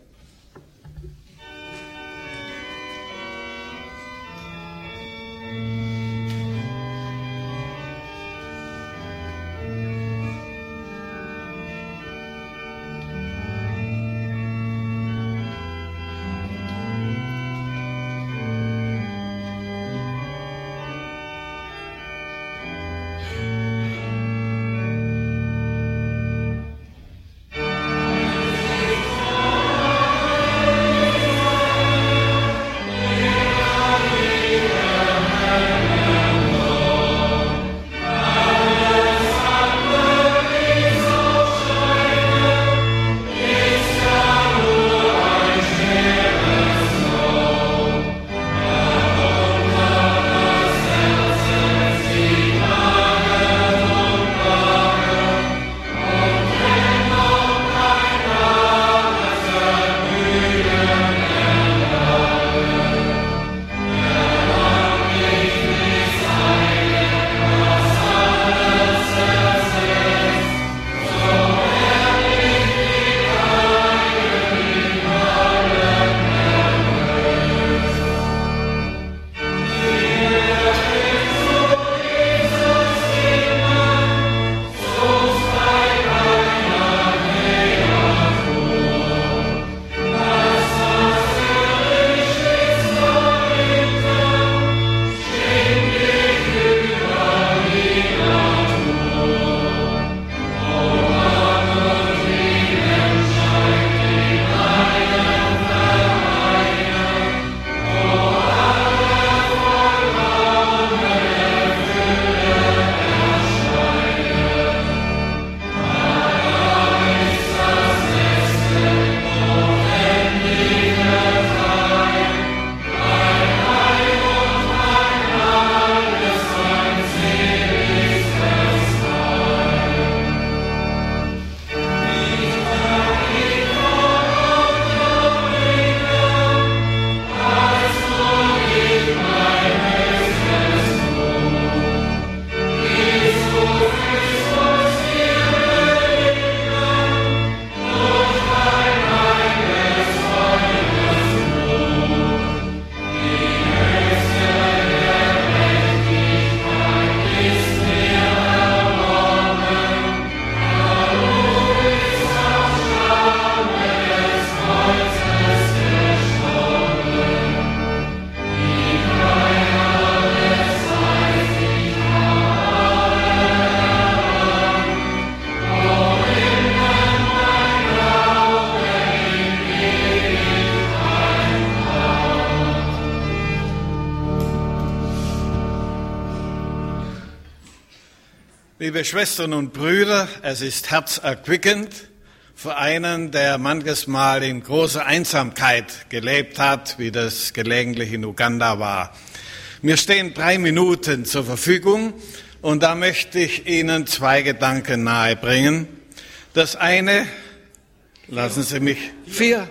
Liebe Schwestern und Brüder, es ist herzerquickend für einen, der manches Mal in großer Einsamkeit gelebt hat, wie das gelegentlich in Uganda war. Mir stehen 3 Minuten zur Verfügung und da möchte ich Ihnen 2 Gedanken nahebringen. Das eine, lassen Sie mich, 4.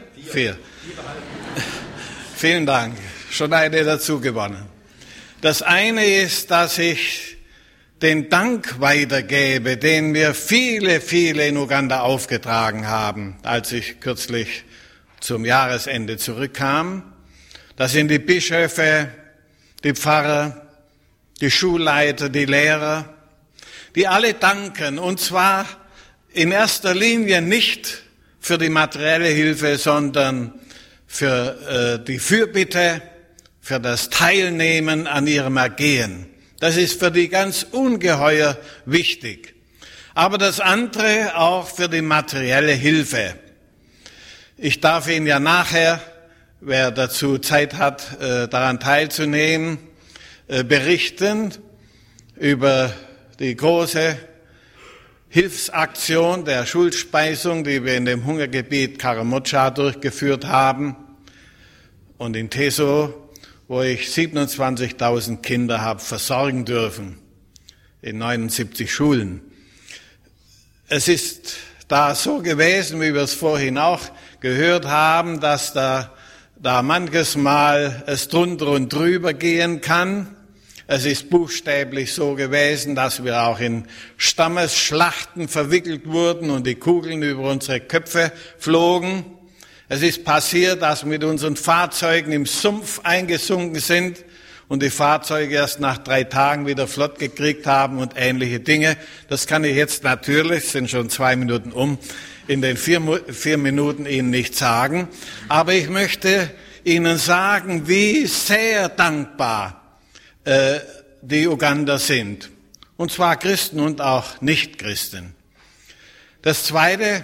Vielen Dank, schon eine dazu gewonnen. Das eine ist, dass ich den Dank weitergebe, den mir viele in Uganda aufgetragen haben, als ich kürzlich zum Jahresende zurückkam. Das sind die Bischöfe, die Pfarrer, die Schulleiter, die Lehrer, die alle danken, und zwar in erster Linie nicht für die materielle Hilfe, sondern für die Fürbitte, für das Teilnehmen an ihrem Ergehen. Das ist für die ganz ungeheuer wichtig. Aber das andere auch für die materielle Hilfe. Ich darf Ihnen ja nachher, wer dazu Zeit hat, daran teilzunehmen, berichten über die große Hilfsaktion der Schulspeisung, die wir in dem Hungergebiet Karamoja durchgeführt haben und in Teso, wo ich 27.000 Kinder habe versorgen dürfen in 79 Schulen. Es ist da so gewesen, wie wir es vorhin auch gehört haben, dass da manches Mal es drunter und drüber gehen kann. Es ist buchstäblich so gewesen, dass wir auch in Stammesschlachten verwickelt wurden und die Kugeln über unsere Köpfe flogen. Es ist passiert, dass wir mit unseren Fahrzeugen im Sumpf eingesunken sind und die Fahrzeuge erst nach 3 Tagen wieder flott gekriegt haben und ähnliche Dinge. Das kann ich jetzt natürlich, sind schon 2 Minuten um, in den 4 Minuten Ihnen nicht sagen. Aber ich möchte Ihnen sagen, wie sehr dankbar die Ugander sind. Und zwar Christen und auch Nichtchristen. Das Zweite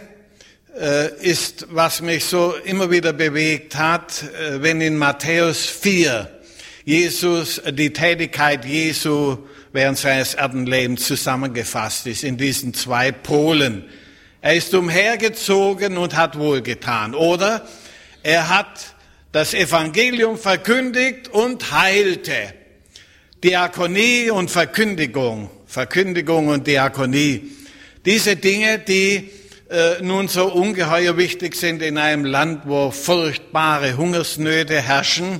ist, was mich so immer wieder bewegt hat, wenn in Matthäus 4 Jesus, die Tätigkeit Jesu während seines Erdenlebens zusammengefasst ist, in diesen 2 Polen. Er ist umhergezogen und hat wohlgetan. Oder er hat das Evangelium verkündigt und heilte. Diakonie und Verkündigung und Diakonie. Diese Dinge, die nun so ungeheuer wichtig sind in einem Land, wo furchtbare Hungersnöte herrschen,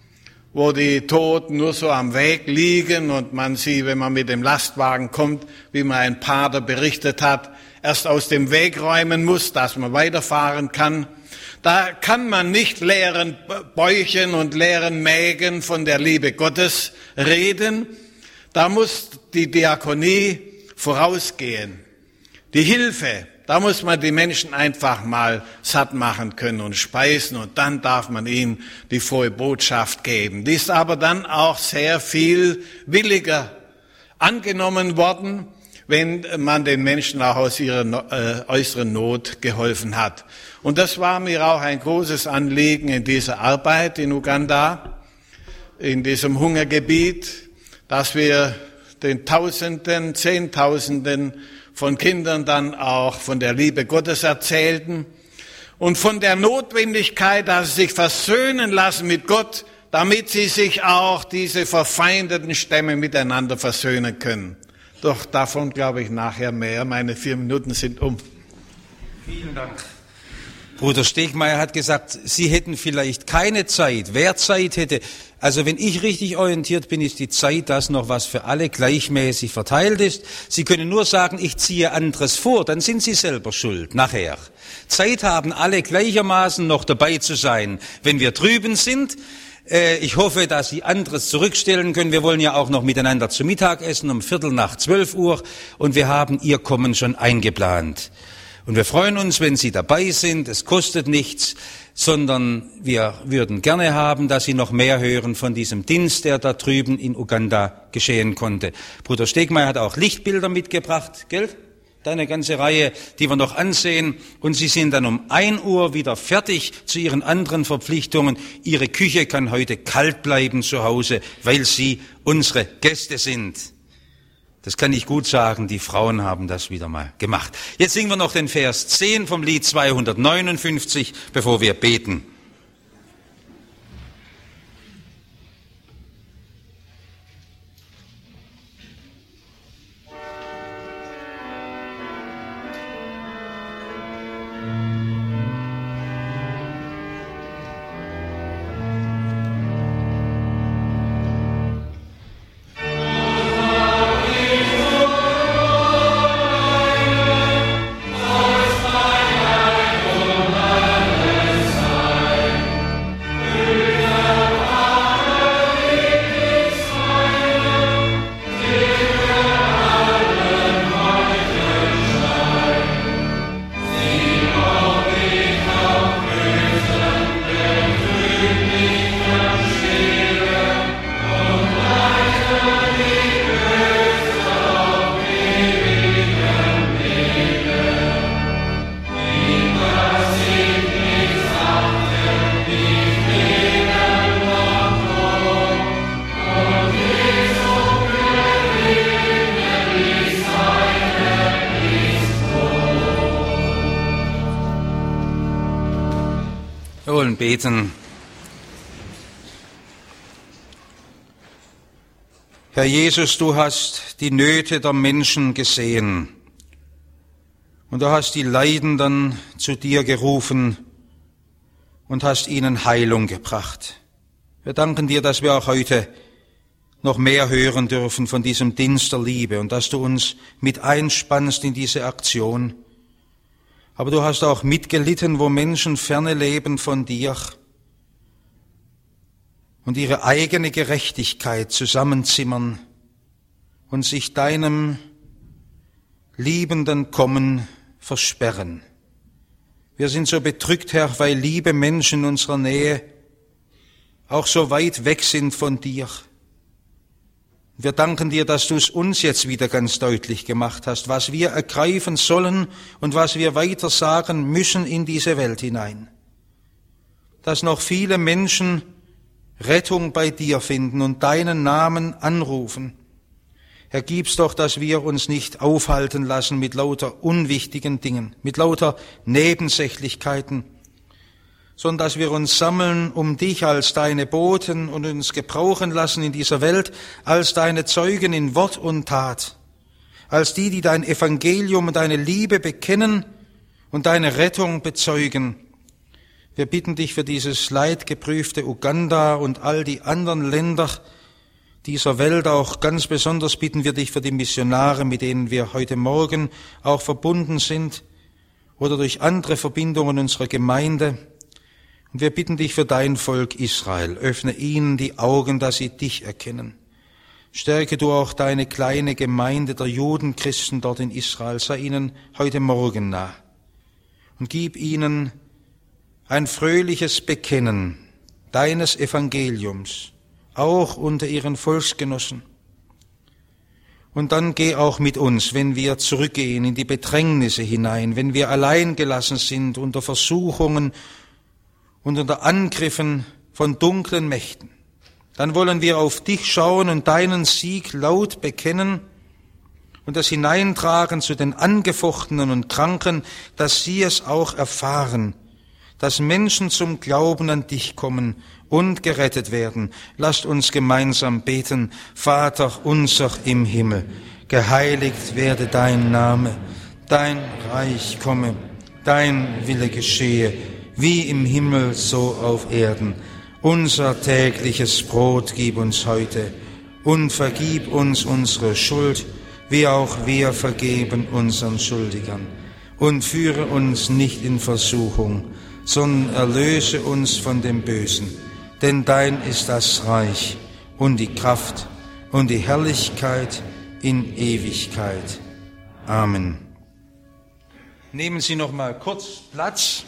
wo die Toten nur so am Weg liegen und man sie, wenn man mit dem Lastwagen kommt, wie mir ein Pater berichtet hat, erst aus dem Weg räumen muss, dass man weiterfahren kann. Da kann man nicht leeren Bäuchen und leeren Mägen von der Liebe Gottes reden. Da muss die Diakonie vorausgehen. Die Hilfe, da muss man die Menschen einfach mal satt machen können und speisen und dann darf man ihnen die frohe Botschaft geben. Die ist aber dann auch sehr viel williger angenommen worden, wenn man den Menschen auch aus ihrer äußeren Not geholfen hat. Und das war mir auch ein großes Anliegen in dieser Arbeit in Uganda, in diesem Hungergebiet, dass wir den Tausenden, Zehntausenden von Kindern dann auch von der Liebe Gottes erzählten und von der Notwendigkeit, dass sie sich versöhnen lassen mit Gott, damit sie sich auch diese verfeindeten Stämme miteinander versöhnen können. Doch davon glaube ich nachher mehr. Meine 4 Minuten sind um. Vielen Dank. Bruder Stegmeier hat gesagt, Sie hätten vielleicht keine Zeit. Wer Zeit hätte, also wenn ich richtig orientiert bin, ist die Zeit das noch, was für alle gleichmäßig verteilt ist. Sie können nur sagen, ich ziehe anderes vor, dann sind Sie selber schuld, nachher. Zeit haben alle gleichermaßen noch dabei zu sein. Wenn wir drüben sind, ich hoffe, dass Sie anderes zurückstellen können. Wir wollen ja auch noch miteinander zu Mittag essen um 11:45 und wir haben Ihr Kommen schon eingeplant. Und wir freuen uns, wenn Sie dabei sind. Es kostet nichts, sondern wir würden gerne haben, dass Sie noch mehr hören von diesem Dienst, der da drüben in Uganda geschehen konnte. Bruder Stegmeier hat auch Lichtbilder mitgebracht, gell? Da eine ganze Reihe, die wir noch ansehen. Und Sie sind dann um 1 Uhr wieder fertig zu Ihren anderen Verpflichtungen. Ihre Küche kann heute kalt bleiben zu Hause, weil Sie unsere Gäste sind. Das kann ich gut sagen, die Frauen haben das wieder mal gemacht. Jetzt singen wir noch den Vers 10 vom Lied 259, bevor wir beten. Wir wollen beten. Herr Jesus, du hast die Nöte der Menschen gesehen und du hast die Leidenden zu dir gerufen und hast ihnen Heilung gebracht. Wir danken dir, dass wir auch heute noch mehr hören dürfen von diesem Dienst der Liebe und dass du uns mit einspannst in diese Aktion. Aber du hast auch mitgelitten, wo Menschen ferne leben von dir und ihre eigene Gerechtigkeit zusammenzimmern und sich deinem liebenden Kommen versperren. Wir sind so bedrückt, Herr, weil liebe Menschen in unserer Nähe auch so weit weg sind von dir. Wir danken dir, dass du es uns jetzt wieder ganz deutlich gemacht hast, was wir ergreifen sollen und was wir weiter sagen müssen in diese Welt hinein. Dass noch viele Menschen Rettung bei dir finden und deinen Namen anrufen. Herr, gib's doch, dass wir uns nicht aufhalten lassen mit lauter unwichtigen Dingen, mit lauter Nebensächlichkeiten, sondern dass wir uns sammeln um dich als deine Boten und uns gebrauchen lassen in dieser Welt als deine Zeugen in Wort und Tat, als die dein Evangelium und deine Liebe bekennen und deine Rettung bezeugen. Wir bitten dich für dieses leidgeprüfte Uganda und all die anderen Länder dieser Welt, auch ganz besonders bitten wir dich für die Missionare, mit denen wir heute Morgen auch verbunden sind oder durch andere Verbindungen unserer Gemeinde. Und wir bitten dich für dein Volk Israel. Öffne ihnen die Augen, dass sie dich erkennen. Stärke du auch deine kleine Gemeinde der Judenchristen dort in Israel. Sei ihnen heute Morgen nah. Und gib ihnen ein fröhliches Bekennen deines Evangeliums, auch unter ihren Volksgenossen. Und dann geh auch mit uns, wenn wir zurückgehen in die Bedrängnisse hinein, wenn wir allein gelassen sind unter Versuchungen und unter Angriffen von dunklen Mächten. Dann wollen wir auf dich schauen und deinen Sieg laut bekennen und das hineintragen zu den Angefochtenen und Kranken, dass sie es auch erfahren, dass Menschen zum Glauben an dich kommen und gerettet werden. Lasst uns gemeinsam beten. Vater unser im Himmel, geheiligt werde dein Name, dein Reich komme, dein Wille geschehe, wie im Himmel, so auf Erden. Unser tägliches Brot gib uns heute und vergib uns unsere Schuld, wie auch wir vergeben unseren Schuldigern. Und führe uns nicht in Versuchung, sondern erlöse uns von dem Bösen. Denn dein ist das Reich und die Kraft und die Herrlichkeit in Ewigkeit. Amen. Nehmen Sie noch mal kurz Platz.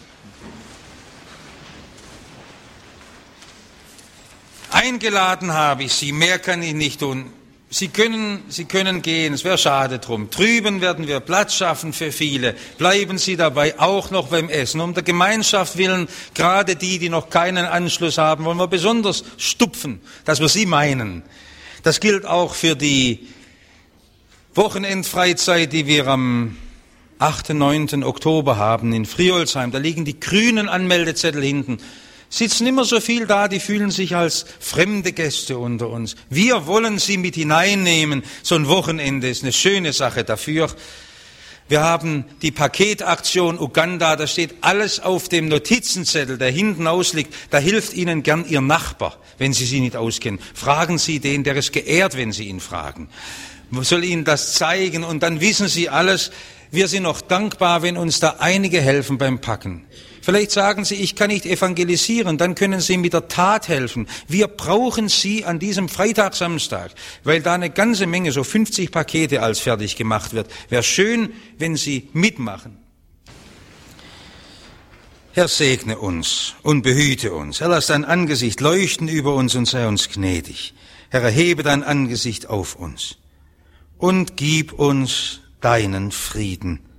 Eingeladen habe ich Sie, mehr kann ich nicht tun. Sie können gehen, es wäre schade drum. Drüben werden wir Platz schaffen für viele. Bleiben Sie dabei auch noch beim Essen. Um der Gemeinschaft willen, gerade die noch keinen Anschluss haben, wollen wir besonders stupfen, dass wir sie meinen. Das gilt auch für die Wochenendfreizeit, die wir am 8. und 9. Oktober haben in Friolsheim. Da liegen die grünen Anmeldezettel hinten. Sitzen immer so viel da, die fühlen sich als fremde Gäste unter uns. Wir wollen sie mit hineinnehmen. So ein Wochenende ist eine schöne Sache dafür. Wir haben die Paketaktion Uganda, da steht alles auf dem Notizenzettel, der hinten ausliegt. Da hilft Ihnen gern Ihr Nachbar, wenn Sie sich nicht auskennen. Fragen Sie den, der ist geehrt, wenn Sie ihn fragen. Man soll Ihnen das zeigen und dann wissen Sie alles. Wir sind auch dankbar, wenn uns da einige helfen beim Packen. Vielleicht sagen Sie, ich kann nicht evangelisieren, dann können Sie mit der Tat helfen. Wir brauchen Sie an diesem Freitag, Samstag, weil da eine ganze Menge, so 50 Pakete als fertig gemacht wird. Wäre schön, wenn Sie mitmachen. Herr, segne uns und behüte uns. Herr, lass dein Angesicht leuchten über uns und sei uns gnädig. Herr, erhebe dein Angesicht auf uns und gib uns deinen Frieden.